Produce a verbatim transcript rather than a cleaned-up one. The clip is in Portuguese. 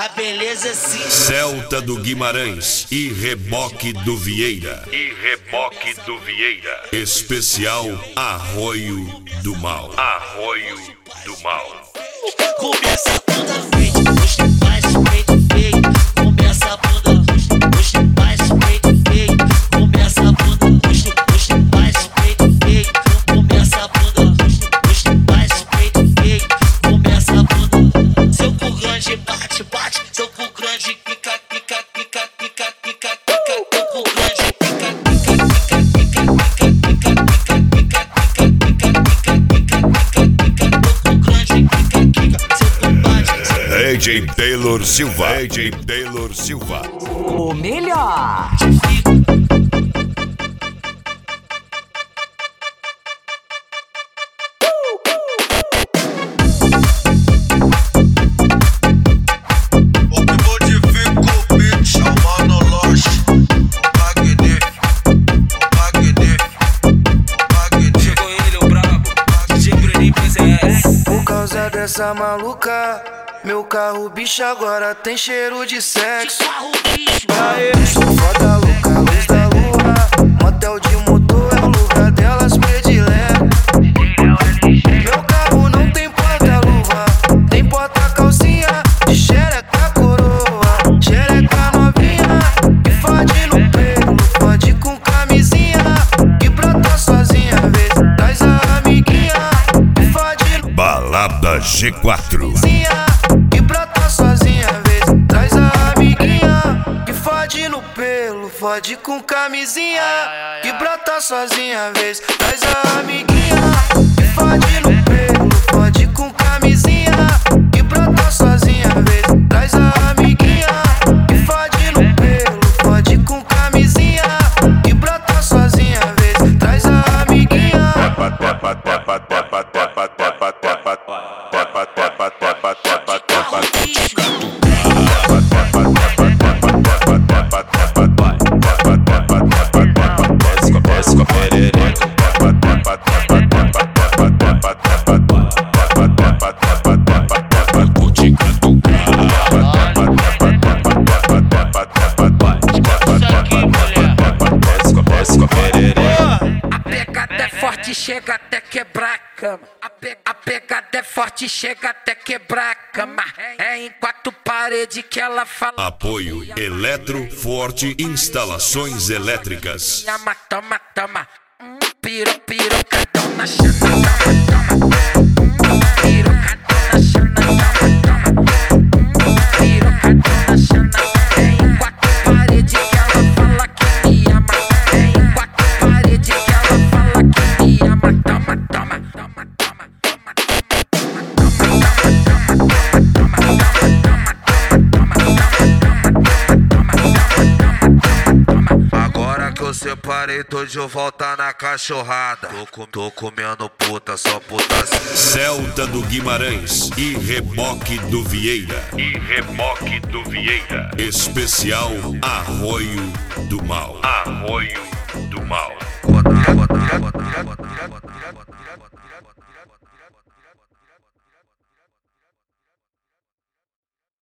A beleza sim. Celta do Guimarães e Reboque do Vieira. E Reboque do Vieira. Especial Arroio do Mal. Arroio do Mal. Começa a bunda frente, puxa mais peito feio. Começa a bunda, puxa mais peito feio. Começa a bunda, puxa, puxa mais peito feio. Começa a bunda, puxa mais peito feio. Começa a bunda. Seu cu grande bate, bate. Seu cu grande pica, pica, pica, pica, pica, pica. Seu cu grande pica, pica, pica, pica, pica, pica, pica, pica, pica, pica, pica, pica, pica. Seu cu grande pica, pica. Seu cu bate. D J Taylor Silva. D J Taylor Silva. O melhor. Por causa dessa maluca, meu carro bicho agora tem cheiro de sexo. Aê, sou foda louca, luz da lua. Motel de motor é o lugar delas predileto. Meu carro não tem porta-luva, tem porta-calcinha de xereca coroa. Xereca novinha, que fode no pelo, fode com camisinha. Que brota sozinha, vez traz a amiguinha. Balada G quatro. Que brota sozinha, vez traz a amiguinha. Que fode no pelo, fode com camisinha. Que brota sozinha, vez traz a amiguinha. Que fode no pelo, fode com camisinha. Que brota sozinha, vez traz a amiguinha. Que fode no pelo, fode com camisinha. Que brota sozinha, vez traz a amiguinha. A pegada é forte, chega até quebrar a cama. A, pe a pegada é forte, chega até quebrar a cama. É em quatro paredes que ela fala. Apoio Eletro Forte Instalações Elétricas. Toma, toma, toma. Hum, piro, pirocadão na chana. Toma, toma. Hum, pirocadão na chana. Toma, toma. Hum, pirocadão na chana. É em quatro paredes que ela fala que me ama. É em quatro paredes que ela fala que me ama. Toma, toma, toma, toma, toma, toma. Agora que eu separei, tô de volta na cachorrada. Tô, com, tô comendo puta, só puta. Celta do Guimarães e Reboque do Vieira. E Reboque do Vieira. Especial Arroio do Mal. Arroio do Mal.